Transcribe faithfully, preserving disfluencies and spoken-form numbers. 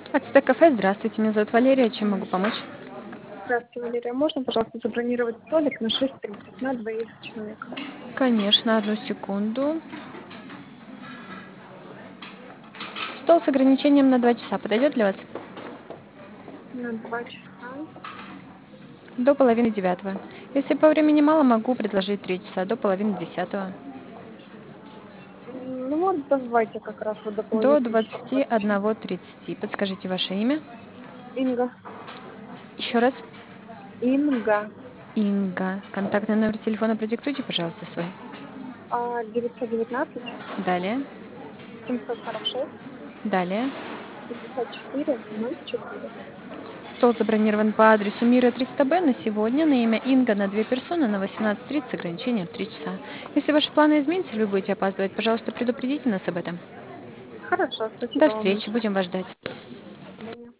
Ацтек кафе, здравствуйте, меня зовут Валерия, чем могу помочь? Здравствуйте, Валерия. Можно, пожалуйста, забронировать столик на шесть тридцать на двоих человек? Конечно, одну секунду. Стол с ограничением на два часа подойдет для вас? На два часа. До половины девятого. Если по времени мало, могу предложить три часа, до половины десятого. М, Ну вот, давайте как раз вот до До половины двадцати десятого точно. одного тридцати. Подскажите ваше имя. Инга. Еще раз. Инга. Инга. Контактный номер телефона продиктуйте, пожалуйста, свой. А, девятьсот девятнадцать Далее. семьсот сорок шесть Далее. пятьдесят четыре ноль четыре. Стол забронирован по адресу Мира триста Б на сегодня на имя Инга на две персоны на восемнадцать тридцать с ограничением в три часа. Если ваши планы изменятся или вы будете опаздывать, пожалуйста, предупредите нас об этом. Хорошо, До спасибо вам встречи, большое. будем вас ждать.